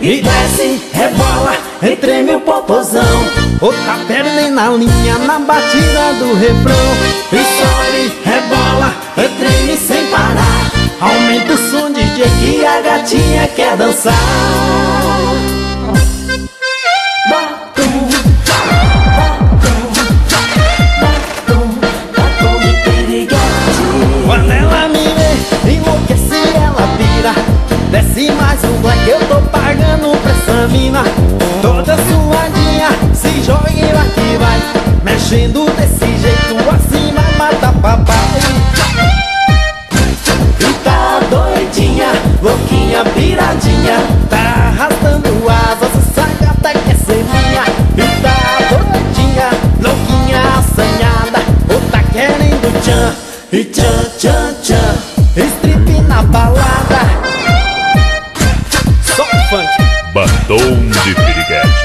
e desce, rebola, treme o popozão. Outra perna na linha, na batida do refrão. E sobe, rebola, treme sem parar. Aumenta o som, DJ, que a gatinha quer dançar. Batom, batom de piriguete. Quando ela me vê, enlouquece, ela vira. Desce mais um black, eu tô pagando pra essa mina. Toda suadinha, se joga e vai que vai. Mexendo desse jeito, assim vai matar papai. E tá doidinha, louquinha, piradinha. Tá arrastando asas, essa gata quer ser minha. E tá doidinha, louquinha, assanhada. Ou tá querendo tchan, e tchan, tchan, tchan. strip na balada. Só funk. Batom de piriguete.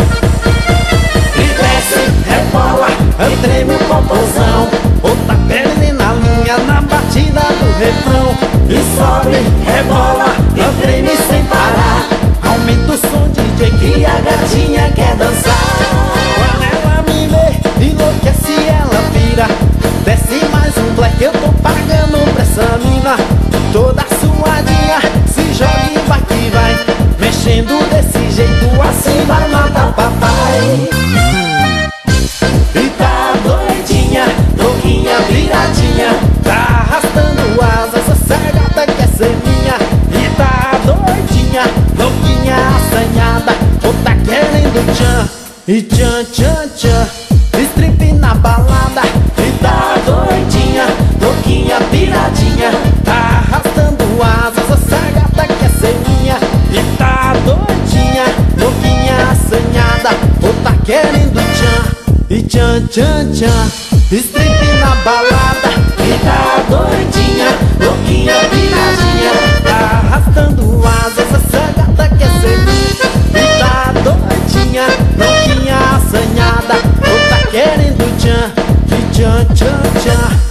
E desce, rebola, treme o popozão. Outra perna na linha, na batida do refrão. E sobe, rebola, treme sem parar. Aumenta o som, DJ, que a gatinha quer dançar. Quando ela me vê, enlouquece, ela vira. Desce mais um black, eu tô pagando pra essa mina. Toda suadinha, se joga e vai que vai. Mexendo desse jeito, assim vai matar papai. E tá doidinha, louquinha, viradinha. Tá arrastando asas, essa gata quer ser minha. E tá doidinha, Louquinha, assanhada, ou tá querendo tchan. E tchan, tchan, tchan, strip na balada. e tá doidinha, louquinha, piradinha. Tá arrastando asas, essa gata quer ser minha. E tá doidinha, louquinha, assanhada, ou tá querendo tchan. E tchan, tchan, tchan, strip na balada. E tá doidinha, louquinha, piradinha. Tá arrastando asas, essa gata quer ser minha. E tá doidinha, louquinha, assanhada, ou tá querendo tchan. E tchan, tchan, tchan.